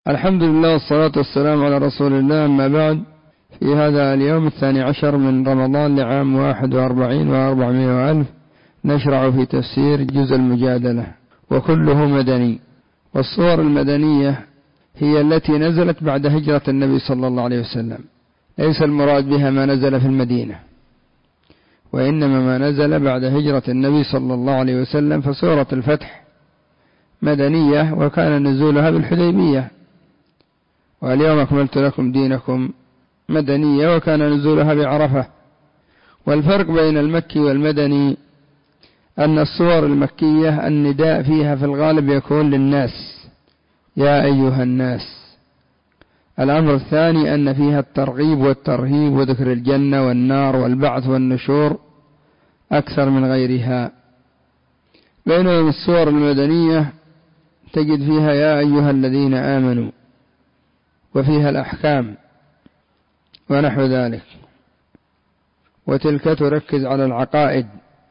الحمد لله والصلاة والسلام على رسول الله. أما بعد، في هذا اليوم 12 من رمضان لعام 41 و400 وألف نشرع في تفسير جزء المجادلة، وكله مدني. والصور المدنية هي التي نزلت بعد هجرة النبي صلى الله عليه وسلم، ليس المراد بها ما نزل في المدينة، وإنما ما نزل بعد هجرة النبي صلى الله عليه وسلم. فسورة الفتح مدنية، وكان نزولها بالحديبية، واليوم أكملت لكم دينكم مدنية، وكان نزولها بعرفة. والفرق بين المكي والمدني أن السور المكية النداء فيها في الغالب يكون للناس، يا أيها الناس. الأمر الثاني أن فيها الترغيب والترهيب وذكر الجنة والنار والبعث والنشور أكثر من غيرها. بينما السور المدنية تجد فيها يا أيها الذين آمنوا، وفيها الأحكام ونحو ذلك، وتلك تركز على العقائد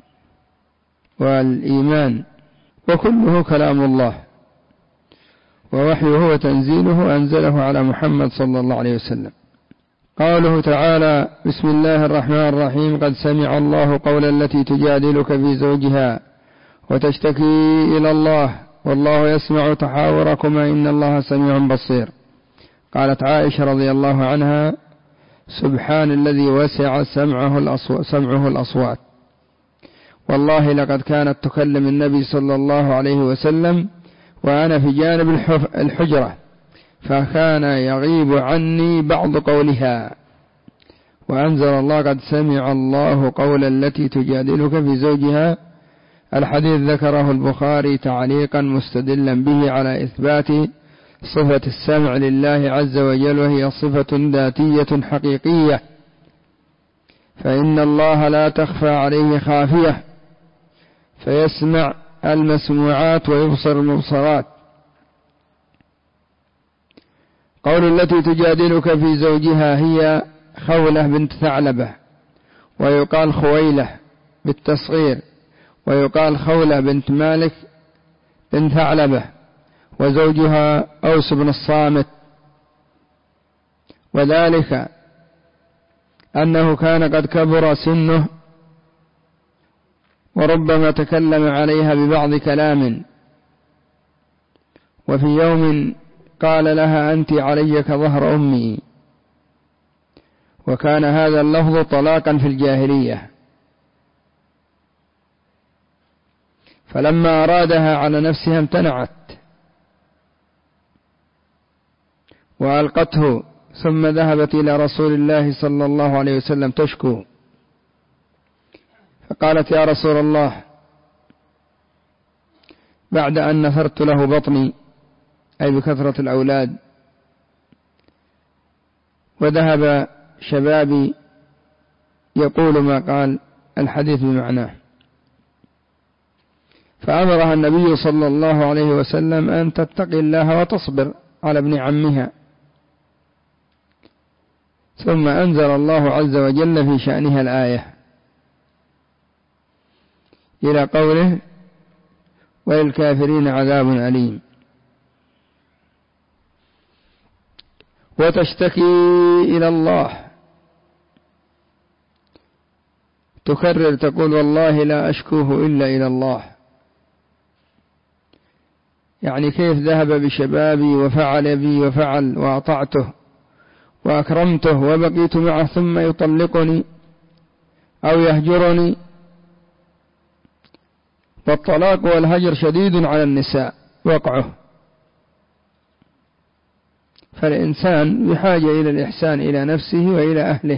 والإيمان، وكله كلام الله ووحيه وتنزيله أنزله على محمد صلى الله عليه وسلم. قوله تعالى: بسم الله الرحمن الرحيم. قد سمع الله قول التي تجادلك في زوجها وتشتكي إلى الله والله يسمع تحاوركما إن الله سميع بصير. قالت عائشة رضي الله عنها: سبحان الذي وسع سمعه الأصوات. والله لقد كانت تكلم النبي صلى الله عليه وسلم وأنا في جانب الحجرة، فكان يغيب عني بعض قولها. وأنزل الله: قد سمع الله قول التي تجادلك في زوجها. الحديث ذكره البخاري تعليقا مستدلا به على إثبات صفة السمع لله عز وجل، وهي صفة ذاتية حقيقية، فإن الله لا تخفى عليه خافية، فيسمع المسموعات ويبصر المبصرات. قول التي تجادلك في زوجها هي خولة بنت ثعلبة، ويقال خويلة بالتصغير، ويقال خولة بنت مالك بنت ثعلبة، وزوجها أوس بن الصامت. وذلك أنه كان قد كبر سنه، وربما تكلم عليها ببعض كلام، وفي يوم قال لها: أنت علي كظهر أمي. وكان هذا اللفظ طلاقا في الجاهلية، فلما أرادها على نفسها امتنعت وألقته، ثم ذهبت إلى رسول الله صلى الله عليه وسلم تشكو، فقالت: يا رسول الله، بعد أن نثرت له بطني، أي بكثرة الأولاد، وذهب شبابي، يقول ما قال الحديث بمعناه. فأمرها النبي صلى الله عليه وسلم أن تتقي الله وتصبر على ابن عمها. ثم أنزل الله عز وجل في شأنها الآية إلى قوله: وللكافرين عذاب أليم. وتشتكي إلى الله، تكرر تقول: والله لا أشكوه إلا إلى الله. يعني كيف ذهب بشبابي وفعل بي وفعل وأطعته وأكرمته وبقيت معه، ثم يطلقني أو يهجرني. والطلاق والهجر شديد على النساء وقعه، فالإنسان بحاجة إلى الإحسان إلى نفسه وإلى أهله.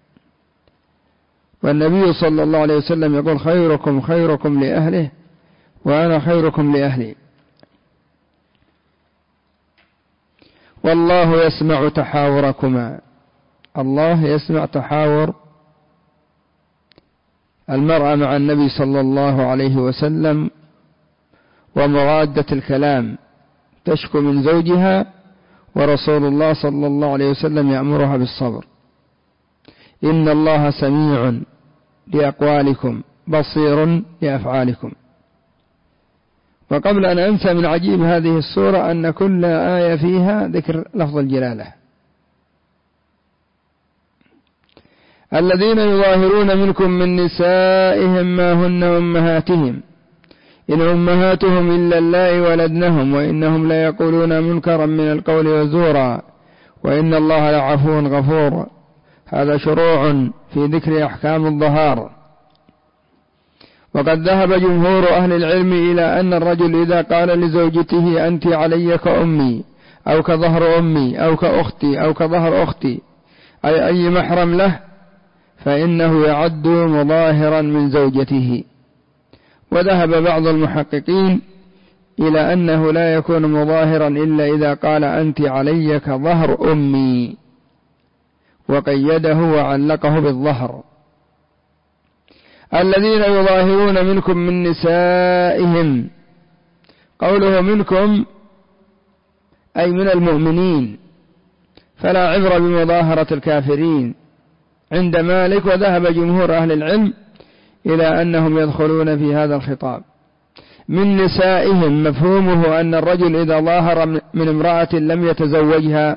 والنبي صلى الله عليه وسلم يقول: خيركم خيركم لأهله وأنا خيركم لأهلي. والله يسمع تحاوركما. الله يسمع تحاور المرأة مع النبي صلى الله عليه وسلم ومرادة الكلام، تشكو من زوجها، ورسول الله صلى الله عليه وسلم يأمرها بالصبر. إن الله سميع لأقوالكم بصير لأفعالكم. وقبل أن أنسى من عجيب هذه السورة أن كل آية فيها ذكر لفظ الجلالة. الذين يظاهرون منكم من نسائهم ما هن أمهاتهم إن أمهاتهم إلا اللائي ولدنهم وإنهم ليقولون منكرا من القول وزورا وإن الله لعفو غفور. هذا شروع في ذكر أحكام الظهار. وقد ذهب جمهور أهل العلم إلى أن الرجل إذا قال لزوجته أنت علي كأمي أو كظهر أمي أو كأختي أو كظهر أختي أي محرم له فإنه يعد مظاهرا من زوجته. وذهب بعض المحققين إلى أنه لا يكون مظاهرا إلا إذا قال أنت علي كظهر أمي وقيده وعلقه بالظهر. الذين يظاهرون منكم من نسائهم قوله منكم أي من المؤمنين فلا عبرة بمظاهرة الكافرين عند مالك. وذهب جمهور أهل العلم إلى أنهم يدخلون في هذا الخطاب. من نسائهم مفهومه أن الرجل إذا ظاهر من امرأة لم يتزوجها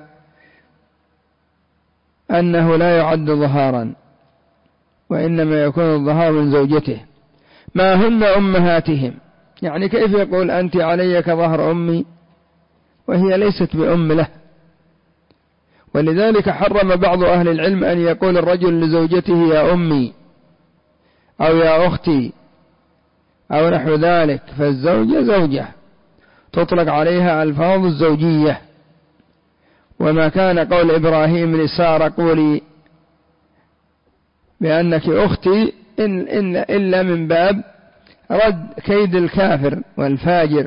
أنه لا يعد ظهارا وإنما يكون الظهار من زوجته. ما هن أمهاتهم يعني كيف يقول أنت علي كظهر أمي وهي ليست بأم له. ولذلك حرم بعض أهل العلم أن يقول الرجل لزوجته يا أمي أو يا أختي أو نحو ذلك. فالزوجة زوجة تطلق عليها ألفاظ الزوجية. وما كان قول إبراهيم لسارة قولي بأنك أختي إلا من باب رد كيد الكافر والفاجر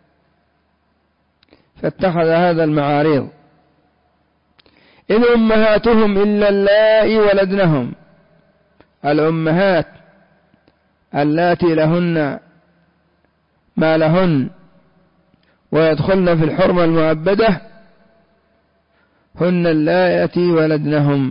فاتخذ هذا المعاريض. إن أمهاتهم إلا اللائي ولدنهم الأمهات اللاتي لهن ما لهن ويدخلن في الحرمة المؤبدة هن اللائي ولدنهم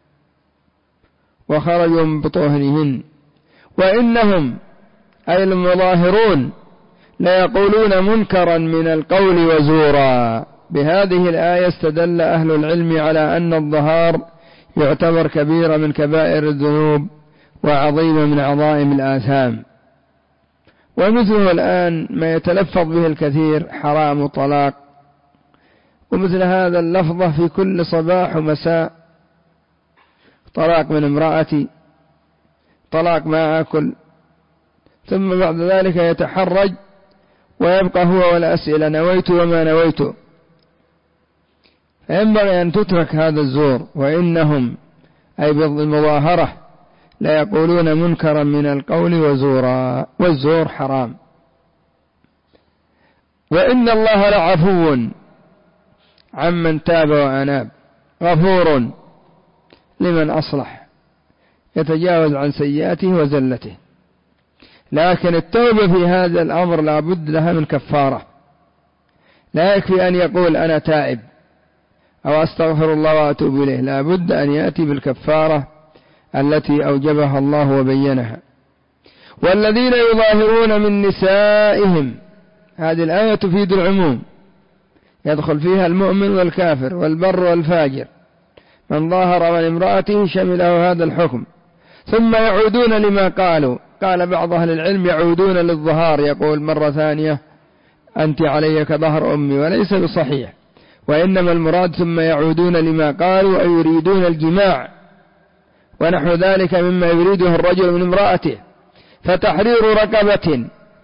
وخرجوا من بطونهن. وإنهم أي المظاهرون ليقولون منكرا من القول وزورا. بهذه الآية استدل أهل العلم على أن الظهار يعتبر كبيرة من كبائر الذنوب وعظيمة من عظائم الآثام. ومثله الآن ما يتلفظ به الكثير حرام طلاق ومثل هذا اللفظة في كل صباح ومساء طلاق من امرأتي طلاق ما أكل ثم بعد ذلك يتحرج ويبقى هو والأسئلة نويت وما نويت. فينبغي أن تترك هذا الزور. وإنهم أي بالمظاهرة لا يقولون منكرا من القول وزورا والزور حرام. وإن الله لعفو عمن تاب وأناب غفور لمن أصلح يتجاوز عن سيئاته وزلته. لكن التوبة في هذا الأمر لا بد لها من كفارة. لا يكفي أن يقول أنا تائب أو أستغفر الله وأتوب إليه. لا بد أن يأتي بالكفارة التي أوجبها الله وبينها. والذين يظاهرون من نسائهم هذه الآية تفيد العموم يدخل فيها المؤمن والكافر والبر والفاجر. من ظاهر من امرأته شمله هذا الحكم. ثم يعودون لما قالوا. قال بعض أهل العلم يعودون للظهار يقول مرة ثانية أنت علي كظهر أمي وليس بصحيح. وإنما المراد ثم يعودون لما قالوا أي يريدون الجماع ونحو ذلك مما يريده الرجل من امرأته. فتحرير رقبة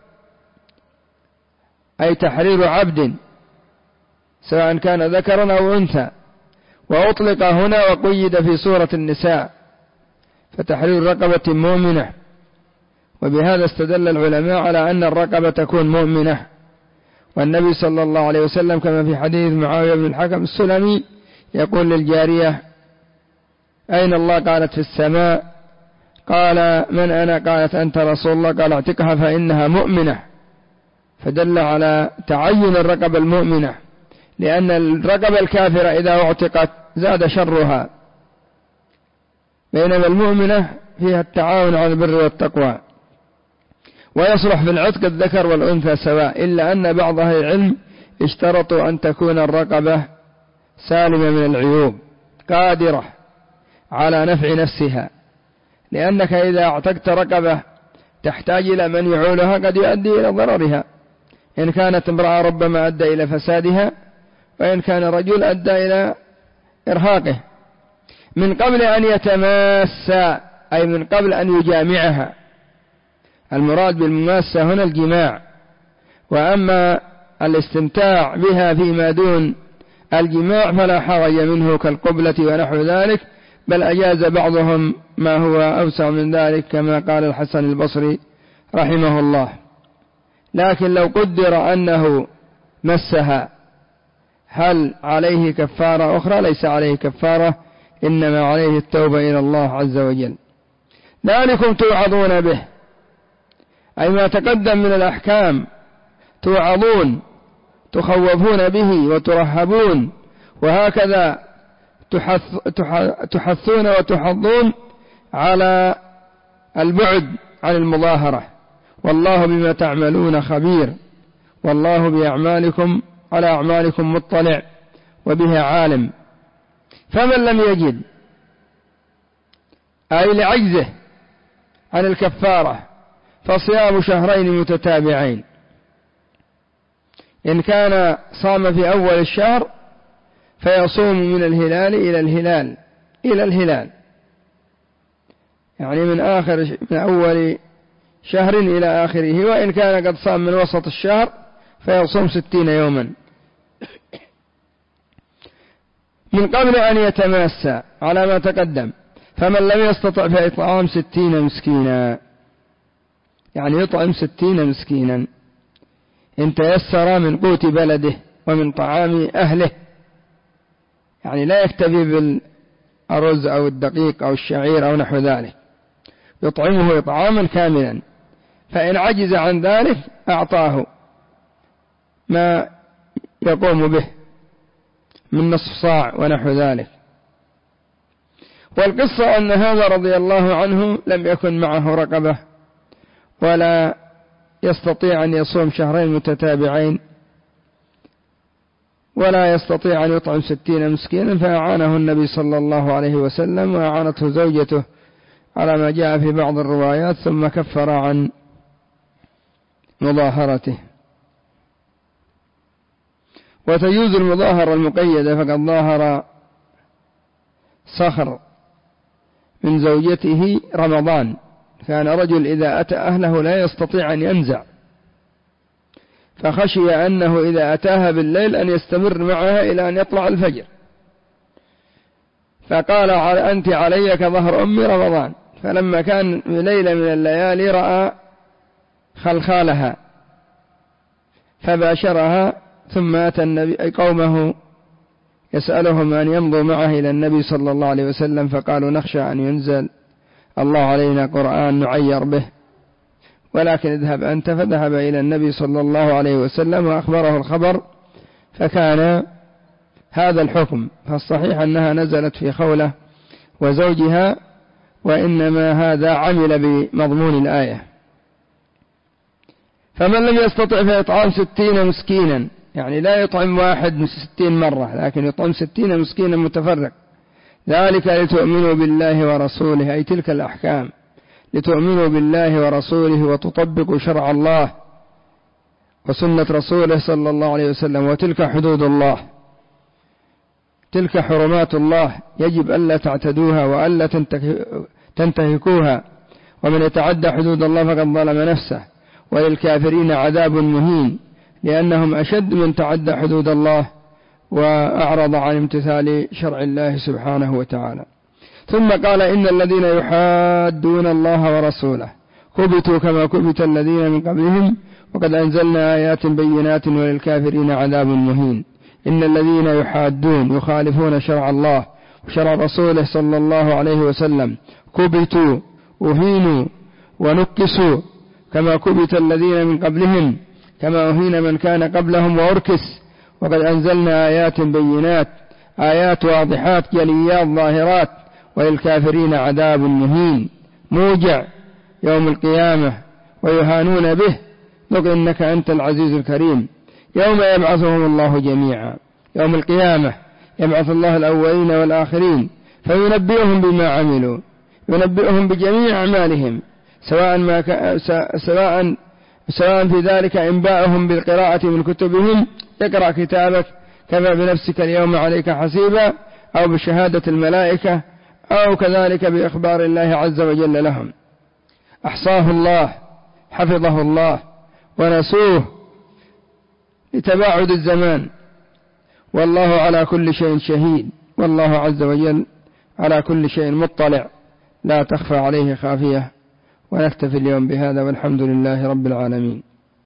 أي تحرير عبد سواء كان ذكرا أو أنثى وأطلق هنا وقيد في سورة النساء فتحرير رقبة مؤمنة. وبهذا استدل العلماء على أن الرقبة تكون مؤمنة. والنبي صلى الله عليه وسلم كما في حديث معاوية بن الحكم السلمي يقول للجارية أين الله؟ قالت في السماء. قال من أنا؟ قالت أنت رسول الله. قال اعتقها فإنها مؤمنة. فدل على تعين الرقبة المؤمنة لأن الرقبة الكافرة إذا اعتقت زاد شرها بينما المؤمنة فيها التعاون على البر والتقوى. ويصلح في العتق الذكر والأنثى سواء، إلا أن بعض أهل العلم اشترطوا أن تكون الرقبة سالمة من العيوب قادرة على نفع نفسها، لأنك إذا اعتقت رقبة تحتاج إلى من يعولها قد يؤدي إلى ضررها، إن كانت امرأة ربما أدى إلى فسادها، وإن كان رجل أدى إلى إرهاقه، من قبل أن يتماسى أي من قبل أن يجامعها. المراد بالمماسة هنا الجماع، وأما الاستمتاع بها فيما دون الجماع فلا حرج منه كالقبلة ونحو ذلك، بل أجاز بعضهم ما هو أوسع من ذلك كما قال الحسن البصري رحمه الله. لكن لو قدر أنه مسها هل عليه كفارة أخرى؟ ليس عليه كفارة، إنما عليه التوبة إلى الله عز وجل. ذلكم توعظون به، أي ما تقدم من الأحكام توعظون تخوفون به وترهبون، وهكذا تحثون وتحضون على البعد عن المظاهرة. والله بما تعملون خبير، والله بأعمالكم على أعمالكم مطلع وبها عالم. فمن لم يجد أي لعجزه عن الكفارة فصيام شهرين متتابعين، إن كان صام في أول الشهر فيصوم من الهلال إلى الهلال يعني من أول شهر إلى آخره، وإن كان قد صام من وسط الشهر فيصوم 60 يوما من قبل أن يتماسى على ما تقدم. فمن لم يستطع فإطعام 60 مسكينا، يعني يطعم 60 مسكينا إن تيسر من قوت بلده ومن طعام أهله، يعني لا يكتفي بالأرز أو الدقيق أو الشعير أو نحو ذلك، يطعمه إطعاما كاملا. فإن عجز عن ذلك أعطاه ما يقوم به من نصف صاع ونحو ذلك. والقصة أن هذا رضي الله عنه لم يكن معه رقبة ولا يستطيع أن يصوم شهرين متتابعين ولا يستطيع أن يطعم 60 مسكينا، فأعانه النبي صلى الله عليه وسلم وأعانته زوجته على ما جاء في بعض الروايات، ثم كفر عن مظاهرته. وتجوز المظاهرة المقيدة، فقد ظاهر صخر من زوجته رمضان، كان رجل إذا أتى أهله لا يستطيع أن ينزع، فخشي أنه إذا أتاها بالليل أن يستمر معها إلى أن يطلع الفجر، فقال أنت علي كظهر أم رمضان. فلما كان ليلة من الليالي رأى خلخالها فباشرها، ثم أتى النبي قومه يسألهم أن يمضوا معه إلى النبي صلى الله عليه وسلم، فقالوا نخشى أن ينزل الله علينا قرآن نعير به، ولكن اذهب أنت. فذهب إلى النبي صلى الله عليه وسلم وأخبره الخبر، فكان هذا الحكم. فالصحيح أنها نزلت في خولة وزوجها، وإنما هذا عمل بمضمون الآية. فمن لم يستطع فإطعام 60 مسكينا، يعني لا يطعم واحد 60 مرة، لكن يطعم 60 مسكينا متفرق. ذلك لتؤمنوا بالله ورسوله، أي تلك الأحكام لتؤمنوا بالله ورسوله وتطبقوا شرع الله وسنة رسوله صلى الله عليه وسلم. وتلك حدود الله، تلك حرمات الله، يجب ألا تعتدوها وألا تنتهكوها، ومن يتعدى حدود الله فقد ظلم نفسه. وللكافرين عذاب مهين، لأنهم أشد من تعدى حدود الله وأعرض عن امتثال شرع الله سبحانه وتعالى. ثم قال إن الذين يحادون الله ورسوله كبتوا كما كبت الذين من قبلهم وقد أنزلنا آيات بينات وللكافرين عذاب مهين. إن الذين يحادون يخالفون شرع الله وشرع رسوله صلى الله عليه وسلم كبتوا أهينوا ونكسوا كما كبت الذين من قبلهم، كما أهين من كان قبلهم وأركس. وقد أنزلنا آيات بينات، آيات واضحات جليات ظاهرات، وللكافرين عذاب مهين موجع يوم القيامة، ويهانون به. قل إنك أنت العزيز الكريم. يوم يبعثهم الله جميعا، يوم القيامة يبعث الله الأولين والآخرين فينبئهم بما عملوا، ينبئهم بجميع أعمالهم، سواء في ذلك إنباءهم بالقراءة من كتبهم، اقرأ كتابك كفى بنفسك اليوم عليك حسيبا، أو بشهادة الملائكة، أو كذلك بإخبار الله عز وجل لهم. أحصاه الله حفظه الله ونسوه لتباعد الزمان، والله على كل شيء شهيد، والله عز وجل على كل شيء مطلع، لا تخفى عليه خافية. ونكتفي اليوم بهذا، والحمد لله رب العالمين.